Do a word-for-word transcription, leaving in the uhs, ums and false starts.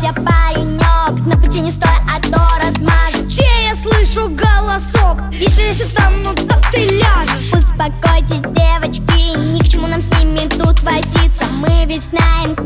успокойся, паренек, на пути не стой, а то размажет. Чей я слышу голосок? Если я сейчас встану, то ты ляжешь. Успокойтесь, девочки, ни к чему нам с ними тут возиться. Мы ведь знаем,